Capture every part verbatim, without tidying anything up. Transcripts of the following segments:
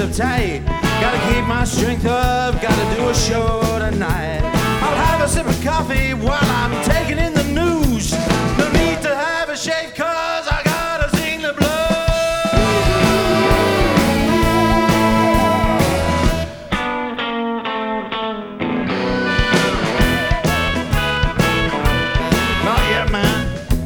uptight. Gotta keep my strength up, gotta do a show tonight. I'll have a sip of coffee while I'm taking in the news. No need to have a shave cause I gotta sing the blues. Not yet, man.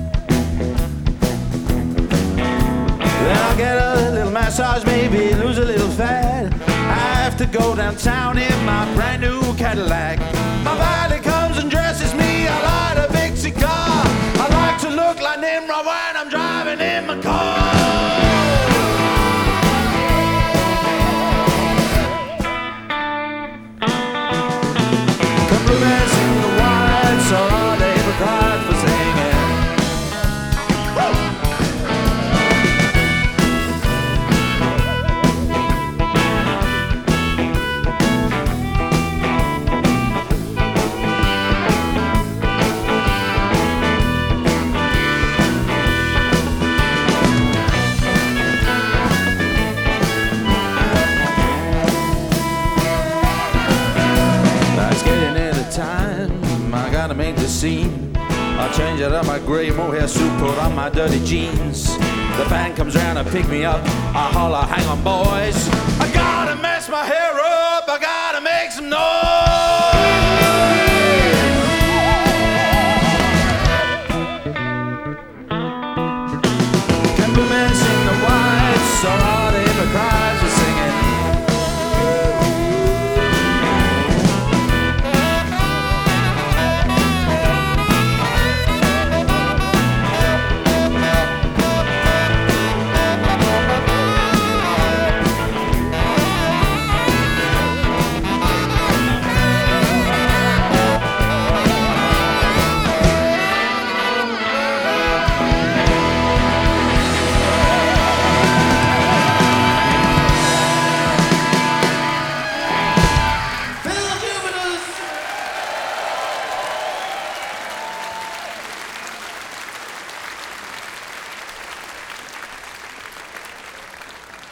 Then I'll get a little massage, maybe lose a little fat. I have to go downtown in my brand new Cadillac. My valet comes and dresses me. I light a big cigar. I like to look like Nimrod when I'm driving in my car. Come blue man, sing the white song. They ever cried for singing. I gotta make the scene. I'll change it up my gray mohair suit, put on my dirty jeans. The band comes round and pick me up. I holler, hang on boys. I gotta mess my hair up, I gotta make some noise.